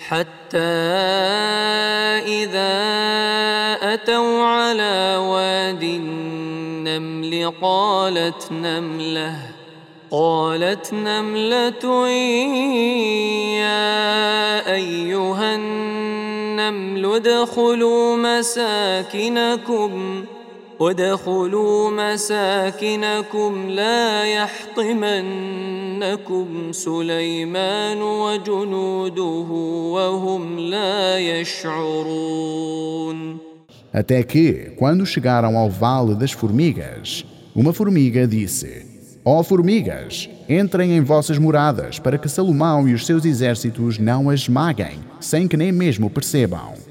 حتى إذا أتوا على واد النمل قالت نملة يا أيها النمل ادخلوا مساكنكم لا يحطمنكم سليمان وجنوده وهم لا يشعرون. Até que, quando chegaram ao Vale das Formigas, uma formiga disse: Ó formigas, entrem em vossas moradas para que Salomão e os seus exércitos não as esmaguem, sem que nem mesmo percebam.